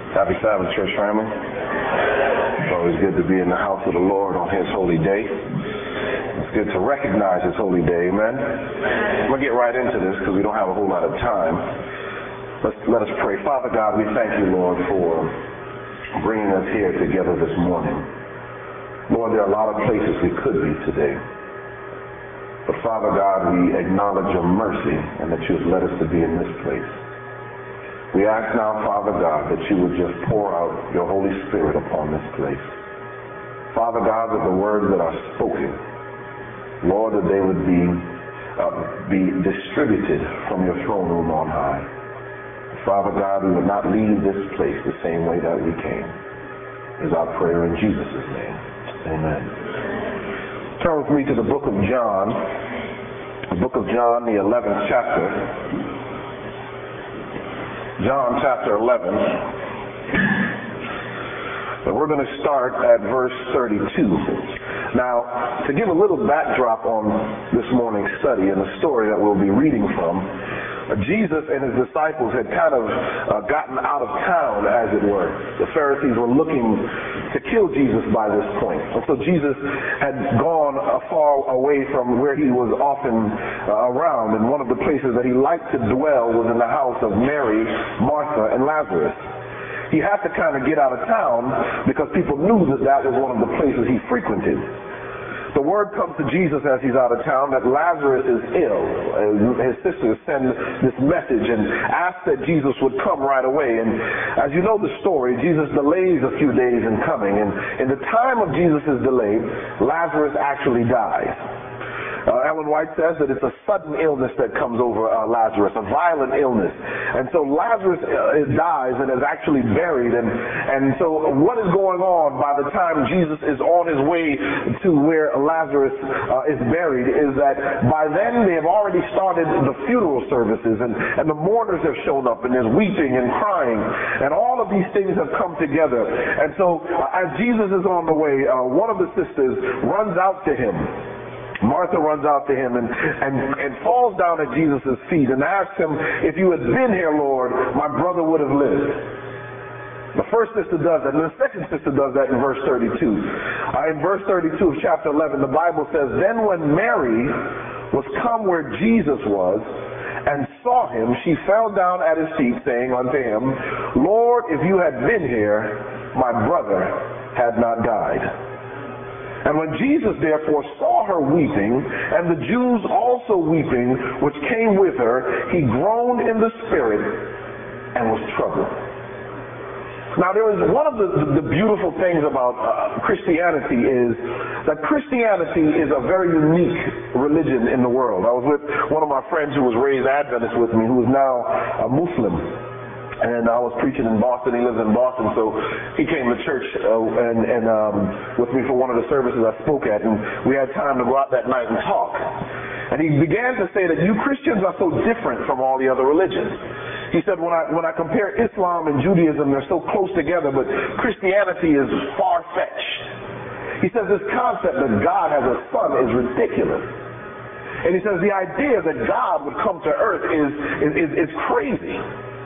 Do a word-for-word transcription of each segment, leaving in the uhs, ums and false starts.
Happy Sabbath, church family. It's always good to be in the house of the Lord on His holy day. It's good to recognize His holy day, amen? I'm going to get right into this because we don't have a whole lot of time. Let's, let us pray. Father God, we thank you, Lord, for bringing us here together this morning. Lord, there are a lot of places we could be today. But Father God, we acknowledge your mercy and that you have led us to be in this place. We ask now, Father God, that you would just pour out your Holy Spirit upon this place. Father God, that the words that are spoken, Lord, that they would be uh, be distributed from your throne room on high. Father God, we would not leave this place the same way that we came. Is our prayer in Jesus' name. Amen. Turn with me to the book of John, the book of John, the eleventh chapter. John chapter eleven. And we're going to start at verse thirty-two. Now, to give a little backdrop on this morning's study and the story that we'll be reading from, Jesus and his disciples had kind of uh, gotten out of town, as it were. The Pharisees were looking to kill Jesus by this point. And so Jesus had gone uh, far away from where he was often uh, around. And one of the places that he liked to dwell was in the house of Mary, Martha, and Lazarus. He had to kind of get out of town because people knew that that was one of the places he frequented. The word comes to Jesus as he's out of town that Lazarus is ill. His sisters send this message and ask that Jesus would come right away. And as you know the story, Jesus delays a few days in coming. And in the time of Jesus' delay, Lazarus actually dies. Uh, Ellen White says that it's a sudden illness that comes over uh, Lazarus, a violent illness. And so Lazarus uh, dies and is actually buried. And, and so what is going on by the time Jesus is on his way to where Lazarus uh, is buried is that by then they have already started the funeral services and, and the mourners have shown up and there's weeping and crying. And all of these things have come together. And so uh, as Jesus is on the way, uh, one of the sisters runs out to him. Martha runs out to him and, and, and falls down at Jesus' feet and asks him, if you had been here, Lord, my brother would have lived. The first sister does that, and the second sister does that in verse thirty-two. Uh, in verse thirty-two of chapter eleven, the Bible says, then when Mary was come where Jesus was and saw him, she fell down at his feet, saying unto him, Lord, if you had been here, my brother had not died. And when Jesus therefore saw her weeping, and the Jews also weeping, which came with her, he groaned in the spirit and was troubled. Now there is one of the, the beautiful things about uh, Christianity is that Christianity is a very unique religion in the world. I was with one of my friends who was raised Adventist with me, who is now a Muslim. And I was preaching in Boston. He lives in Boston, so he came to church uh, and, and um, with me for one of the services I spoke at, and we had time to go out that night and talk. And he began to say that you Christians are so different from all the other religions. He said, when I when I compare Islam and Judaism, they're so close together, but Christianity is far-fetched. He says this concept that God has a son is ridiculous. And he says the idea that God would come to earth is is, is, is crazy.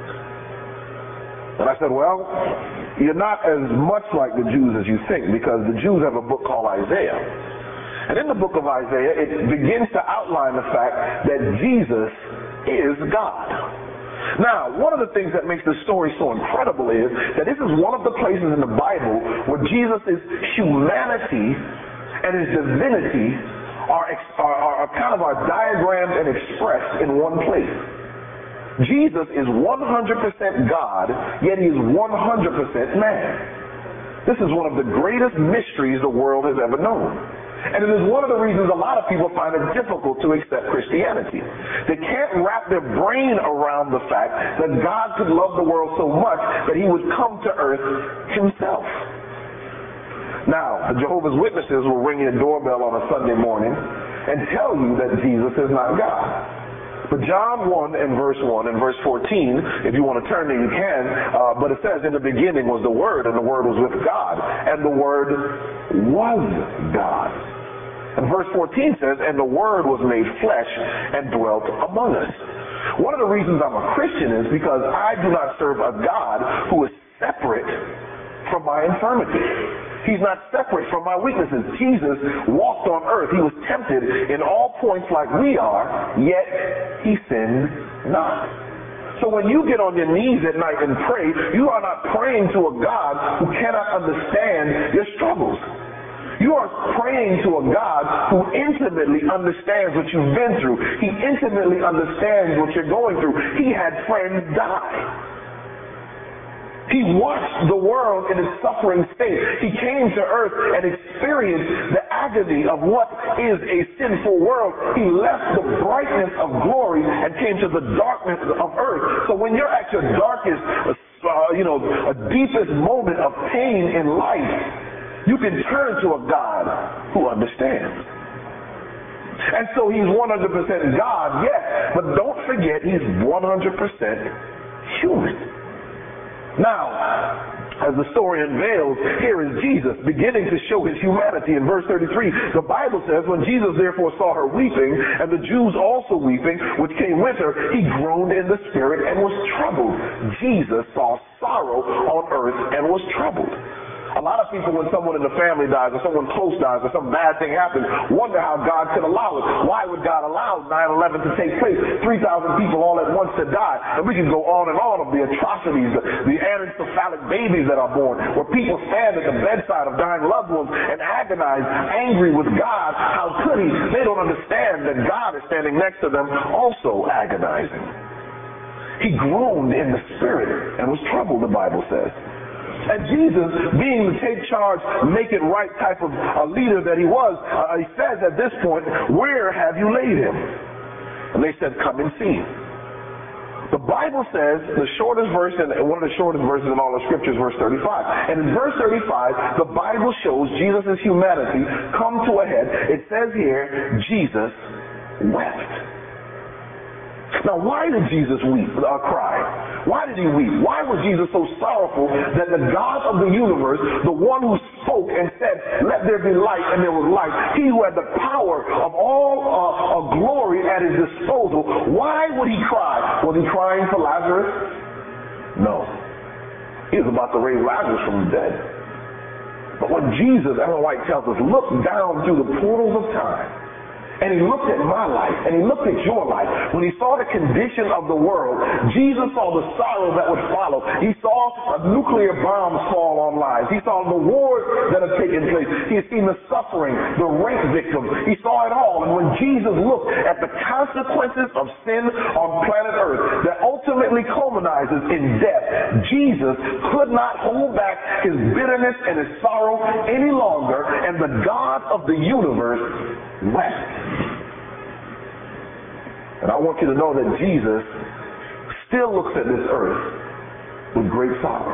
And I said, well, you're not as much like the Jews as you think, because the Jews have a book called Isaiah. And in the book of Isaiah, it begins to outline the fact that Jesus is God. Now, one of the things that makes this story so incredible is that this is one of the places in the Bible where Jesus' humanity and his divinity are, are, are kind of are diagrammed and expressed in one place. Jesus is one hundred percent God, yet he is one hundred percent man. This is one of the greatest mysteries the world has ever known. And it is one of the reasons a lot of people find it difficult to accept Christianity. They can't wrap their brain around the fact that God could love the world so much that he would come to earth himself. Now, the Jehovah's Witnesses will ring your doorbell on a Sunday morning and tell you that Jesus is not God. But John one and verse one and verse fourteen, if you want to turn there, you can, uh, but it says, in the beginning was the Word, and the Word was with God, and the Word was God. And verse fourteen says, and the Word was made flesh and dwelt among us. One of the reasons I'm a Christian is because I do not serve a God who is separate from my infirmity. He's not separate from my weaknesses. Jesus walked on earth. He was tempted in all points like we are, yet he sinned not. So when you get on your knees at night and pray, you are not praying to a God who cannot understand your struggles. You are praying to a God who intimately understands what you've been through. He intimately understands what you're going through. He had friends die. He watched the world in its suffering state. He came to earth and experienced the agony of what is a sinful world. He left the brightness of glory and came to the darkness of earth. So when you're at your darkest, uh, you know, a deepest moment of pain in life, you can turn to a God who understands. And so he's one hundred percent God, yes, but don't forget he's one hundred percent human. Now, as the story unveils, here is Jesus beginning to show his humanity. In verse thirty-three, the Bible says, when Jesus therefore saw her weeping, and the Jews also weeping, which came with her, he groaned in the spirit and was troubled. Jesus saw sorrow on earth and was troubled. A lot of people, when someone in the family dies or someone close dies or some bad thing happens, wonder how God could allow it. Why would God allow nine eleven to take place? three thousand people all at once to die. And we can go on and on of the atrocities, the, the anencephalic babies that are born, where people stand at the bedside of dying loved ones and agonize, angry with God. How could he? They don't understand that God is standing next to them also agonizing. He groaned in the spirit and was troubled, the Bible says. And Jesus, being the take charge, make it right type of a leader that he was, uh, he says at this point, where have you laid him? And they said, come and see. The Bible says, the shortest verse, and one of the shortest verses in all the scriptures, verse thirty-five. And in verse thirty-five, the Bible shows Jesus' humanity come to a head. It says here, Jesus wept. Now, why did Jesus weep, uh, cry? Why did he weep? Why was Jesus so sorrowful that the God of the universe, the one who spoke and said, let there be light, and there was light, he who had the power of all uh, of glory at his disposal, why would he cry? Was he crying for Lazarus? No. He was about to raise Lazarus from the dead. But when Jesus, Ellen White tells us, looked down through the portals of time, and he looked at my life, and he looked at your life. When he saw the condition of the world, Jesus saw the sorrow that would follow. He saw nuclear bombs fall on lives. He saw the wars that have taken place. He has seen the suffering, the rape victims. He saw it all. And when Jesus looked at the consequences of sin on planet Earth that ultimately culminizes in death, Jesus could not hold back his bitterness and his sorrow any longer, and the God of the universe wept. And I want you to know that Jesus still looks at this earth with great sorrow.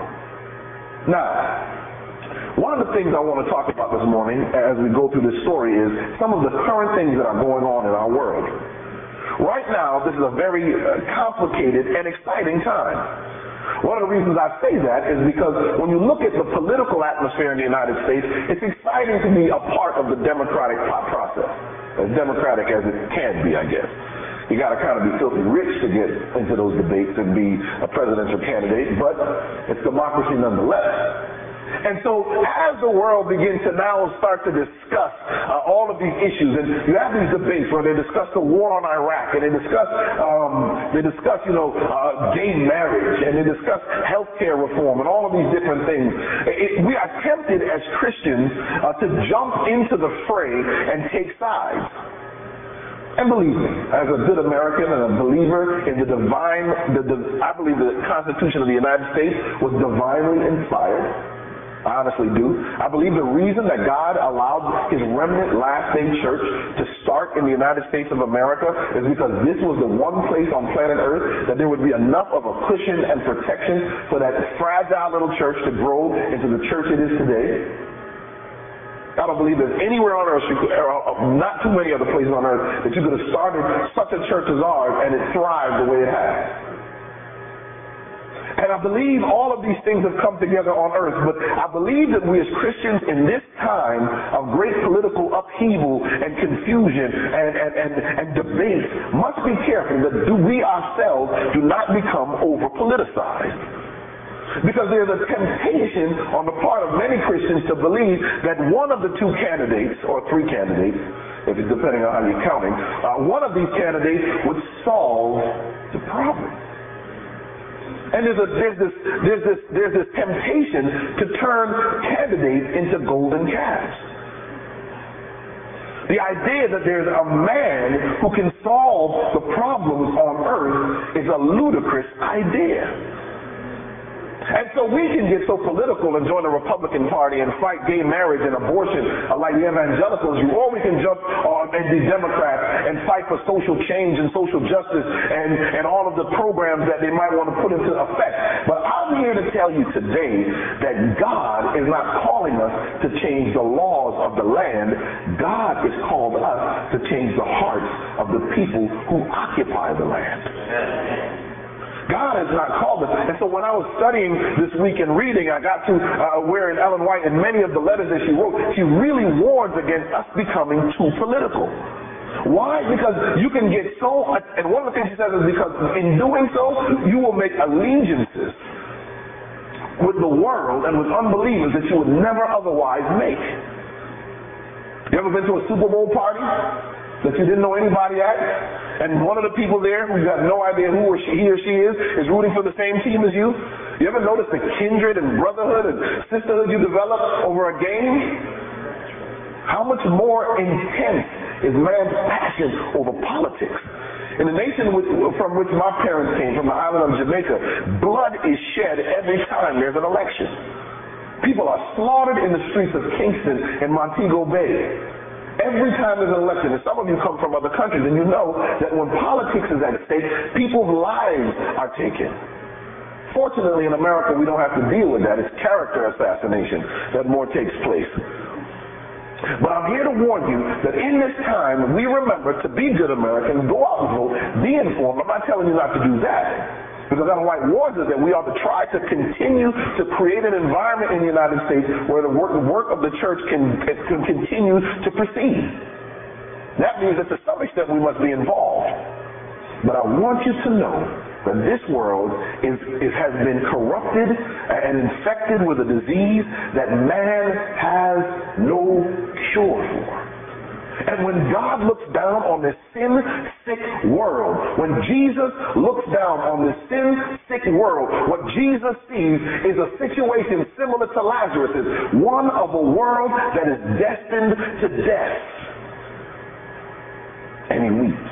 Now, one of the things I want to talk about this morning as we go through this story is some of the current things that are going on in our world. Right now, this is a very complicated and exciting time. One of the reasons I say that is because when you look at the political atmosphere in the United States, it's exciting to be a part of the democratic process. As democratic as it can be, I guess. You got to kind of be filthy rich to get into those debates and be a presidential candidate, but it's democracy nonetheless. And so as the world begins to now start to discuss uh, all of these issues, and you have these debates where they discuss the war on Iraq, and they discuss, um, they discuss, you know, uh, gay marriage, and they discuss health care reform, and all of these different things. It, we are tempted as Christians uh, to jump into the fray and take sides. And believe me, as a good American and a believer in the divine, the, the, I believe the Constitution of the United States was divinely inspired. I honestly do. I believe the reason that God allowed his remnant last-day church to start in the United States of America is because this was the one place on planet Earth that there would be enough of a cushion and protection for that fragile little church to grow into the church it is today. I don't believe there's anywhere on earth, not too many other places on earth, that you could have started such a church as ours and it thrived the way it has. And I believe all of these things have come together on earth, but I believe that we as Christians in this time of great political upheaval and confusion and, and, and, and debate must be careful that do we ourselves do not become over-politicized. Because there's a temptation on the part of many Christians to believe that one of the two candidates, or three candidates, if it's depending on how you're counting, uh, one of these candidates would solve the problem. And there's, a, there's, this, there's, this, there's this temptation to turn candidates into golden calves. The idea that there's a man who can solve the problems on earth is a ludicrous idea. And so we can get so political and join the Republican Party and fight gay marriage and abortion like the evangelicals do, or we can jump on and be Democrats and fight for social change and social justice and, and all of the programs that they might want to put into effect. But I'm here to tell you today that God is not calling us to change the laws of the land. God has called us to change the hearts of the people who occupy the land. God has not called us. And so when I was studying this week and reading, I got to uh, where in Ellen White, in many of the letters that she wrote, she really warns against us becoming too political. Why? Because you can get so, and one of the things she says is because in doing so, you will make allegiances with the world and with unbelievers that you would never otherwise make. You ever been to a Super Bowl party that you didn't know anybody at? And one of the people there who you have no idea who or she, he or she is, is rooting for the same team as you? You ever notice the kindred and brotherhood and sisterhood you develop over a game? How much more intense is man's passion over politics? In the nation with, from which my parents came, from the island of Jamaica, blood is shed every time there's an election. People are slaughtered in the streets of Kingston and Montego Bay. Every time there's an election, and some of you come from other countries, and you know that when politics is at stake, people's lives are taken. Fortunately, in America, we don't have to deal with that. It's character assassination that more takes place. But I'm here to warn you that in this time, we remember to be good Americans, go out and vote, be informed. I'm not telling you not to do that. Because Ellen White warns us that we ought to try to continue to create an environment in the United States where the work, the work of the church can, can continue to proceed. That means that to some extent we must be involved. But I want you to know that this world is, is, has been corrupted and infected with a disease that man has no cure for. And when God looks down on this sin-sick world, when Jesus looks down on this sin-sick world, what Jesus sees is a situation similar to Lazarus', one of a world that is destined to death. And he weeps.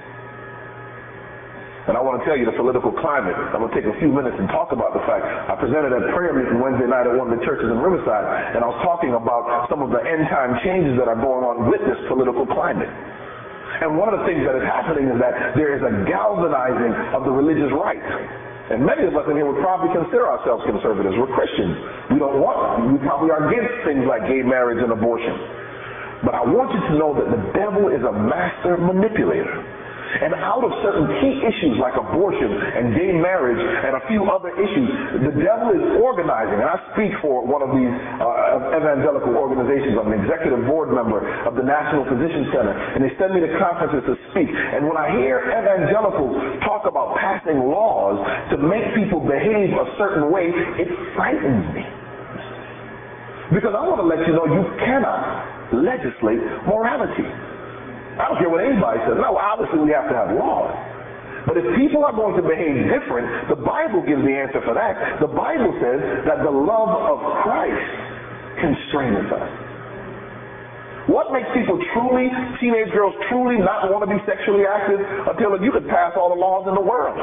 And I want to tell you the political climate. I'm going to take a few minutes and talk about the fact. I presented at prayer meeting Wednesday night at one of the churches in Riverside, and I was talking about some of the end time changes that are going on with this political climate. And one of the things that is happening is that there is a galvanizing of the religious right. And many of us in here would probably consider ourselves conservatives. We're Christians. We don't want, we probably are against things like gay marriage and abortion. But I want you to know that the devil is a master manipulator. And out of certain key issues like abortion and gay marriage and a few other issues, the devil is organizing. And I speak for one of these uh, evangelical organizations. I'm an executive board member of the National Physician Center. And they send me to conferences to speak. And when I hear evangelicals talk about passing laws to make people behave a certain way, it frightens me. Because I want to let you know you cannot legislate morality. I don't care what anybody says. No, obviously we have to have laws. But if people are going to behave different, the Bible gives the answer for that. The Bible says that the love of Christ constraineth us. What makes people truly, teenage girls truly not want to be sexually active until you could pass all the laws in the world?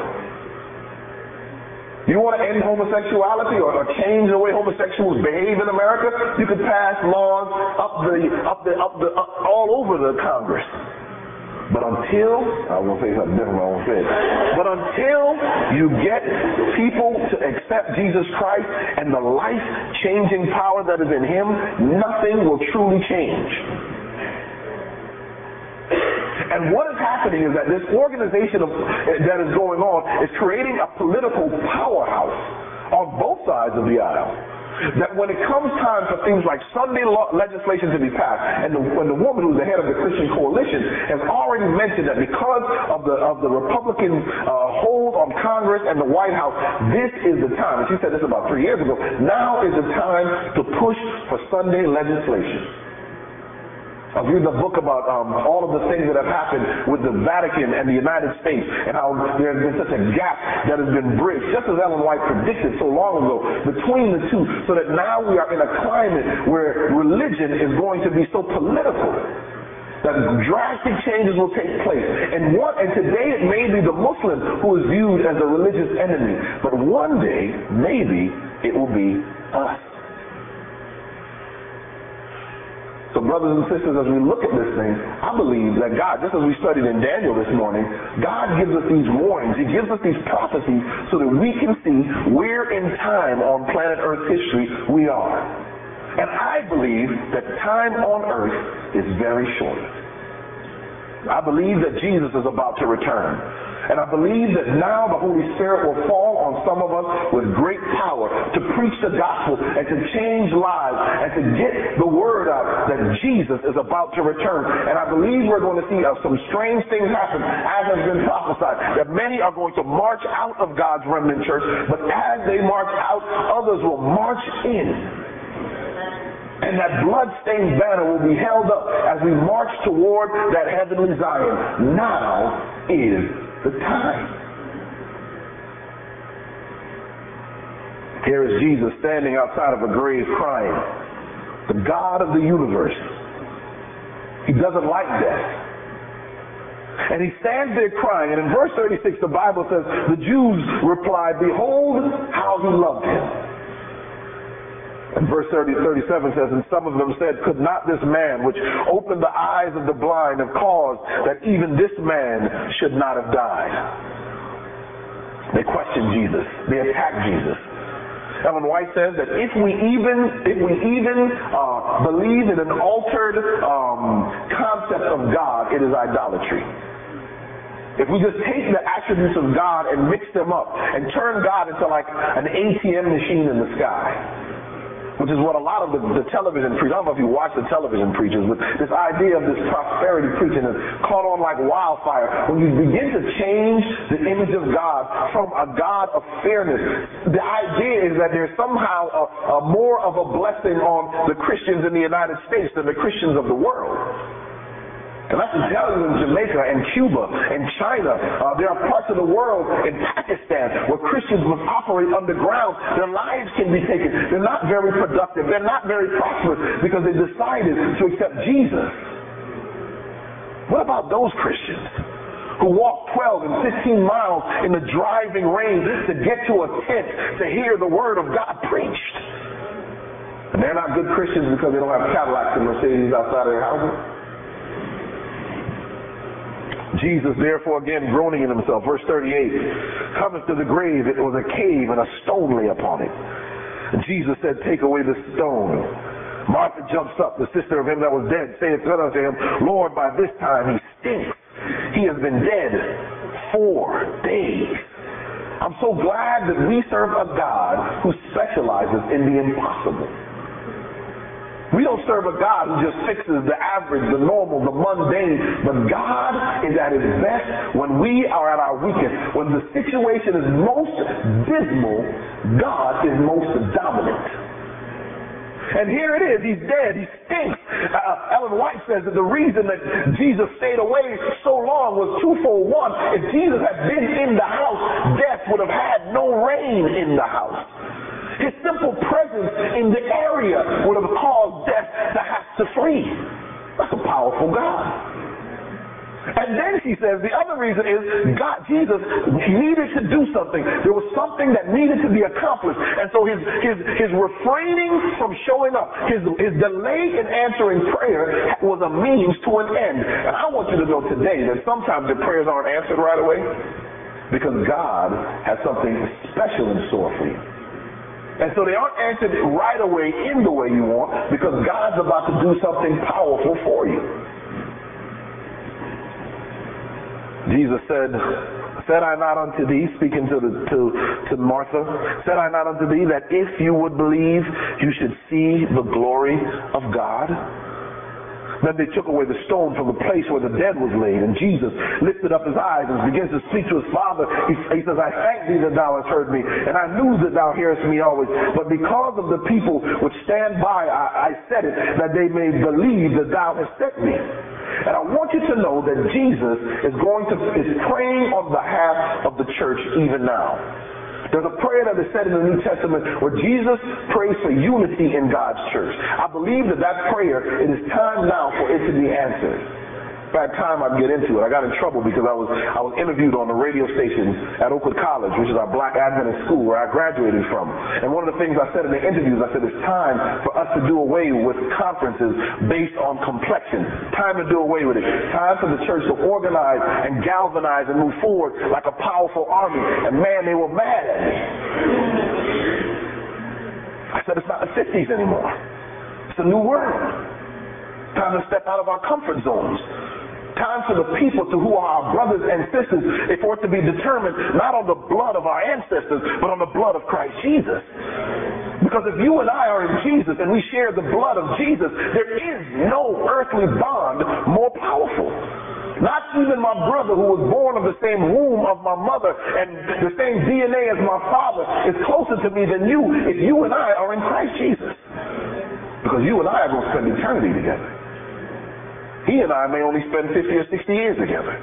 You want to end homosexuality or, or change the way homosexuals behave in America? You could pass laws up the, up the, up the, up, all over the Congress. But until, I won't say something different, I won't say it. But until you get people to accept Jesus Christ and the life-changing power that is in Him, nothing will truly change. And what is happening is that this organization of, that is going on is creating a political powerhouse on both sides of the aisle. that when it comes time for things like Sunday law legislation to be passed, and the, when the woman who's the head of the Christian Coalition has already mentioned that because of the of the Republican uh, hold on Congress and the White House, this is the time. And she said this about three years ago. Now is the time to push for Sunday legislation. I've read the book about um, all of the things that have happened with the Vatican and the United States and how there has been such a gap that has been bridged, just as Ellen White predicted so long ago, between the two, so that now we are in a climate where religion is going to be so political that drastic changes will take place. And one, and today it may be the Muslim who is viewed as a religious enemy, but one day, maybe, it will be us. So brothers and sisters, as we look at this thing, I believe that God, just as we studied in Daniel this morning, God gives us these warnings. He gives us these prophecies so that we can see where in time on planet Earth history we are. And I believe that time on earth is very short. I believe that Jesus is about to return. And I believe that now the Holy Spirit will fall on some of us with great power to preach the gospel and to change lives and to get the word out that Jesus is about to return. And I believe we're going to see uh, some strange things happen, as has been prophesied, that many are going to march out of God's remnant church, but as they march out, others will march in. And that blood-stained banner will be held up as we march toward that heavenly Zion. Now is the time. Here is Jesus standing outside of a grave crying. The God of the universe. He doesn't like death. And he stands there crying. And in verse thirty-six, the Bible says, the Jews replied, behold how he loved him. And verse thirty, thirty-seven says, and some of them said, could not this man which opened the eyes of the blind have caused that even this man should not have died? They questioned Jesus. They attacked Jesus. Ellen White says that if we even if we even uh, believe in an altered um, concept of God, it is idolatry. If we just take the attributes of God and mix them up and turn God into like an A T M machine in the sky, which is what a lot of the, the television preachers, I don't know if you watch the television preachers, but this idea of this prosperity preaching is caught on like wildfire. When you begin to change the image of God from a God of fairness, the idea is that there's somehow a, a more of a blessing on the Christians in the United States than the Christians of the world. And I can tell you in Jamaica and Cuba and China, uh, there are parts of the world in Pakistan where Christians must operate underground. Their lives can be taken. They're not very productive. They're not very prosperous because they decided to accept Jesus. What about those Christians who walk twelve and fifteen miles in the driving rain to get to a tent to hear the word of God preached? And they're not good Christians because they don't have Cadillacs and Mercedes outside of their houses. Jesus, therefore, again groaning in himself, verse thirty-eight, cometh to the grave. It was a cave, and a stone lay upon it. And Jesus said, take away the stone. Martha jumps up, the sister of him that was dead, saith unto him, Lord, by this time he stinks. He has been dead four days. I'm so glad that we serve a God who specializes in the impossible. We don't serve a God who just fixes the average, the normal, the mundane. But God is at his best when we are at our weakest. When the situation is most dismal, God is most dominant. And here it is. He's dead. He stinks. Uh, Ellen White says that the reason that Jesus stayed away so long was twofold. One, if Jesus had been in the house, death would have had no reign in the house. His simple presence in the area would have caused death to have to flee. That's a powerful God. And then she says the other reason is God, Jesus needed to do something. There was something that needed to be accomplished. And so his his his refraining from showing up, his his delay in answering prayer was a means to an end. And I want you to know today that sometimes your prayers aren't answered right away because God has something special in store for you. And so they aren't answered right away in the way you want because God's about to do something powerful for you. Jesus said, Said I not unto thee, speaking to, the, to, to Martha, said I not unto thee that if you would believe, you should see the glory of God? Then they took away the stone from the place where the dead was laid, and Jesus lifted up his eyes and begins to speak to his Father. He, he says, I thank thee that thou hast heard me, and I knew that thou hearest me always. But because of the people which stand by, I, I said it, that they may believe that thou hast sent me. And I want you to know that Jesus is going to is praying on behalf of the church even now. There's a prayer that is said in the New Testament where Jesus prays for unity in God's church. I believe that that prayer, it is time now for it to be answered. By the time I'd get into it, I got in trouble because I was I was interviewed on the radio station at Oakwood College, which is our Black Adventist school where I graduated from. And one of the things I said in the interviews, I said it's time for us to do away with conferences based on complexion. Time to do away with it. Time for the church to organize and galvanize and move forward like a powerful army. And man, they were mad at me. I said it's not the fifties anymore. It's a new world. Time to step out of our comfort zones. Time for the people to who are our brothers and sisters, if for it to be determined not on the blood of our ancestors, but on the blood of Christ Jesus. Because if you and I are in Jesus and we share the blood of Jesus, there is no earthly bond more powerful. Not even my brother who was born of the same womb of my mother and the same D N A as my father is closer to me than you if you and I are in Christ Jesus. Because you and I are going to spend eternity together. He and I may only spend fifty or sixty years together.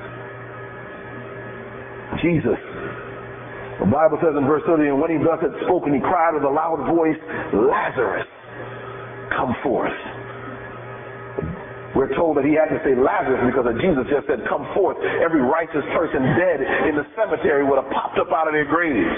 Jesus. The Bible says in verse thirty, and when he thus had spoken, he cried with a loud voice, Lazarus, come forth. We're told that he had to say Lazarus because Jesus just said, come forth. Every righteous person dead in the cemetery would have popped up out of their graves.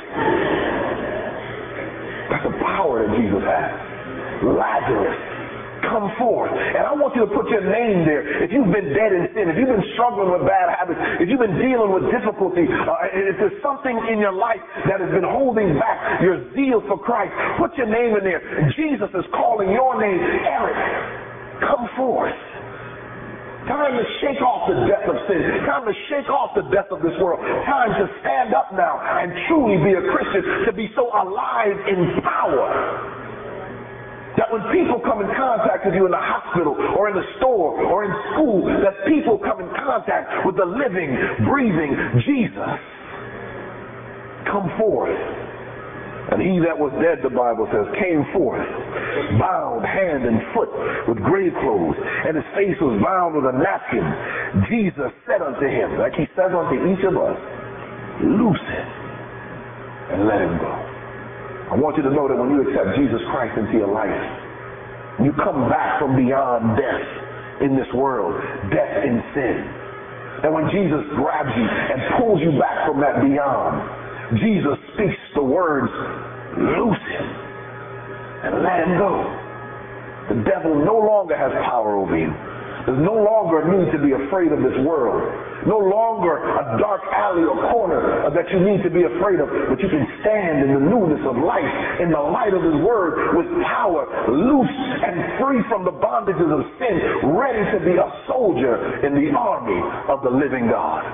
That's the power that Jesus has. Lazarus, come forth. And I want you to put your name there. If you've been dead in sin, if you've been struggling with bad habits, if you've been dealing with difficulty, uh, if there's something in your life that has been holding back your zeal for Christ, put your name in there. Jesus is calling your name, Eric. Come forth. Time to shake off the death of sin. Time to shake off the death of this world. Time to stand up now and truly be a Christian, to be so alive in power that when people come in contact with you in the hospital or in the store or in school, that people come in contact with the living, breathing Jesus. Come forth. And he that was dead, the Bible says, came forth, bound hand and foot with grave clothes, and his face was bound with a napkin. Jesus said unto him, like he says unto each of us, loose him and let him go. I want you to know that when you accept Jesus Christ into your life, you come back from beyond death in this world, death in sin. And when Jesus grabs you and pulls you back from that beyond, Jesus speaks the words, loose him and let him go. The devil no longer has power over you. There's no longer a need to be afraid of this world. No longer a dark alley or corner that you need to be afraid of, but you can stand in the newness of life, in the light of his word, with power, loose and free from the bondages of sin, ready to be a soldier in the army of the living God.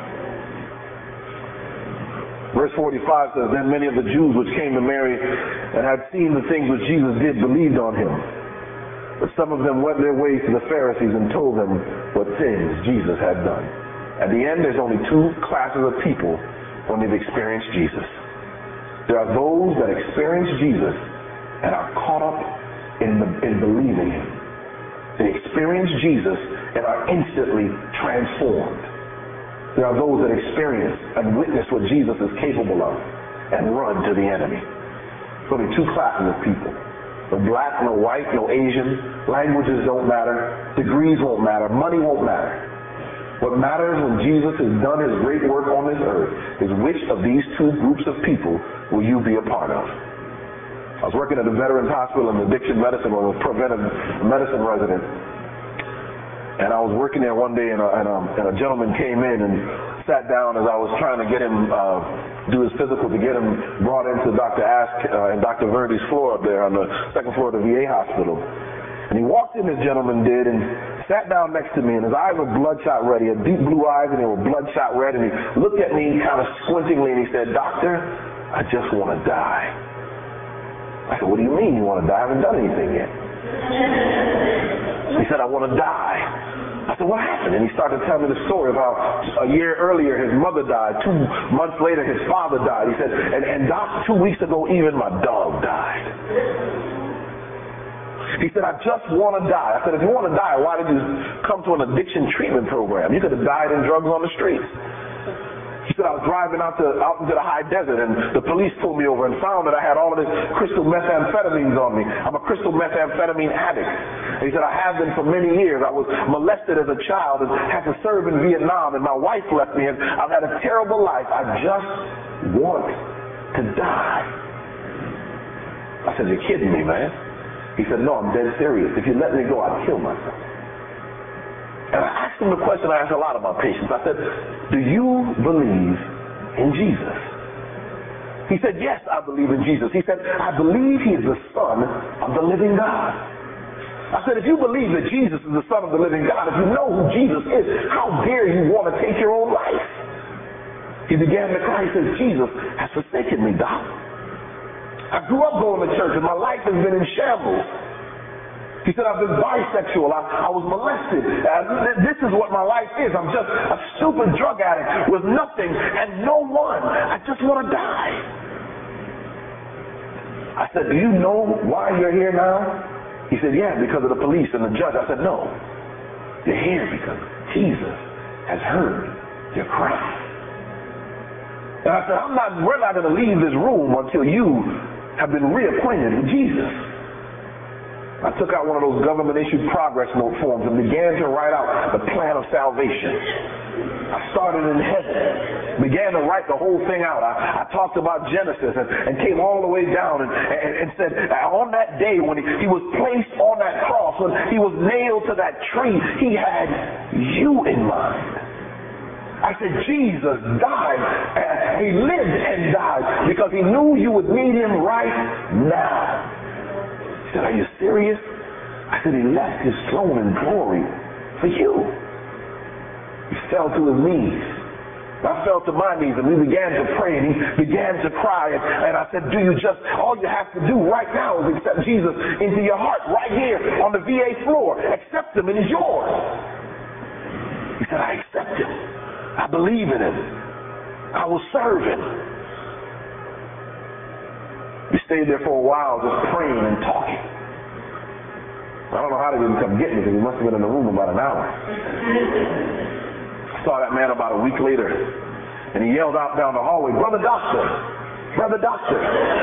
Verse forty-five says, then many of the Jews which came to Mary and had seen the things which Jesus did believed on him. But some of them went their ways to the Pharisees and told them what things Jesus had done. At the end, there's only two classes of people when they've experienced Jesus. There are those that experience Jesus and are caught up in, the, in believing him. They experience Jesus and are instantly transformed. There are those that experience and witness what Jesus is capable of and run to the enemy. There's only two classes of people. No black, no white, no Asian. Languages don't matter. Degrees won't matter. Money won't matter. What matters when Jesus has done his great work on this earth is which of these two groups of people will you be a part of. I was working at a veterans hospital in addiction medicine, or a preventive medicine resident. And I was working there one day, and a, and, a, and a gentleman came in and sat down as I was trying to get him, uh, do his physical to get him brought into Doctor Ask uh, and Doctor Verdi's floor up there on the second floor of the V A hospital. And he walked in, this gentleman did, and sat down next to me, and his eyes were bloodshot red. He had deep blue eyes, and they were bloodshot red, and he looked at me kind of squintingly, and he said, "Doctor, I just want to die." I said, "What do you mean you want to die? I haven't done anything yet." He said, "I want to die." I said, "What happened?" And he started to tell me the story of how a year earlier his mother died. Two months later his father died. He said, and, and doc, two weeks ago even my dog died. He said, "I just want to die." I said, "If you want to die, why did you come to an addiction treatment program? You could have died in drugs on the streets." He said, "I was driving out to out into the high desert, and the police pulled me over and found that I had all of this crystal methamphetamines on me. I'm a crystal methamphetamine addict." And he said, "I have been for many years. I was molested as a child and had to serve in Vietnam, and my wife left me, and I've had a terrible life. I just want to die." I said, "You're kidding me, man." He said, "No, I'm dead serious. If you let me go, I'll kill myself." And I asked him the question I ask a lot of my patients. I said, "Do you believe in Jesus?" He said, "Yes, I believe in Jesus." He said, "I believe he is the Son of the living God." I said, "If you believe that Jesus is the Son of the living God, if you know who Jesus is, how dare you want to take your own life?" He began to cry. He said, "Jesus has forsaken me, Doc. I grew up going to church and my life has been in shambles." He said, "I've been bisexual. I, I was molested. Uh, this is what my life is. I'm just a stupid drug addict with nothing and no one. I just want to die." I said, "Do you know why you're here now?" He said, "Yeah, because of the police and the judge." I said, "No. You're here because Jesus has heard your cry." And I said, I'm not, we're not going to leave this room until you have been reacquainted with Jesus." I took out one of those government-issued progress note forms and began to write out the plan of salvation. I started in heaven, began to write the whole thing out. I, I talked about Genesis and, and came all the way down and, and, and said, on that day when he, he was placed on that cross, when he was nailed to that tree, he had you in mind. I said, Jesus died, he lived and died because he knew you would need him right now. He said, "Are you serious?" I said, "He left his throne in glory for you." He fell to his knees. I fell to my knees and we began to pray and he began to cry. And, and I said, "Do you just, all you have to do right now is accept Jesus into your heart right here on the V A floor. Accept him and he's yours." He said, "I accept him. I believe in him. I will serve him." We stayed there for a while just praying and talking. I don't know how they didn't come get me because he must have been in the room about an hour. I saw that man about a week later and he yelled out down the hallway, "Brother Doctor, Brother Doctor."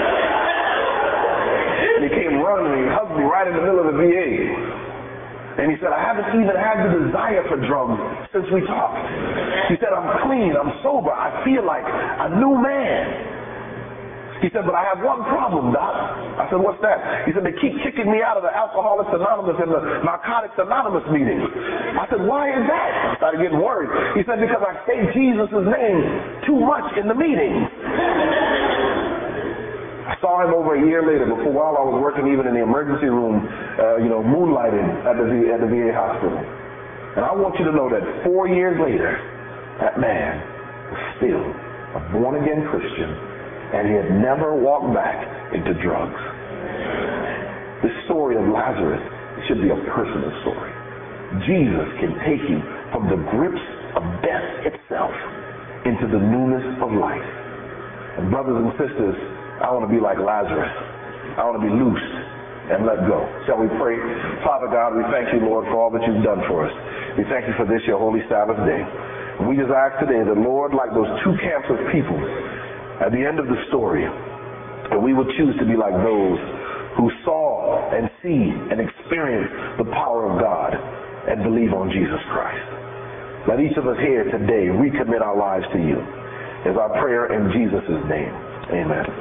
And he came running and he hugged me right in the middle of the V A. And he said, "I haven't even had the desire for drugs since we talked." He said, "I'm clean, I'm sober, I feel like a new man." He said, "But I have one problem, Doc." I said, "What's that?" He said, "They keep kicking me out of the Alcoholics Anonymous and the Narcotics Anonymous meetings." I said, "Why is that?" I started getting worried. He said, "Because I say Jesus' name too much in the meetings." I saw him over a year later, before while I was working even in the emergency room, uh, you know, moonlighting at the, at the V A hospital. And I want you to know that four years later, that man was still a born-again Christian, and he had never walked back into drugs. The story of Lazarus should be a personal story. Jesus can take you from the grips of death itself into the newness of life. And brothers and sisters, I want to be like Lazarus. I want to be loosed and let go. Shall we pray? Father God, we thank you, Lord, for all that you've done for us. We thank you for this, your holy Sabbath day. And we just ask today that, Lord, like those two camps of people at the end of the story, that we would choose to be like those who saw and see and experience the power of God and believe on Jesus Christ. Let each of us here today recommit our lives to you. Is our prayer in Jesus' name. Amen.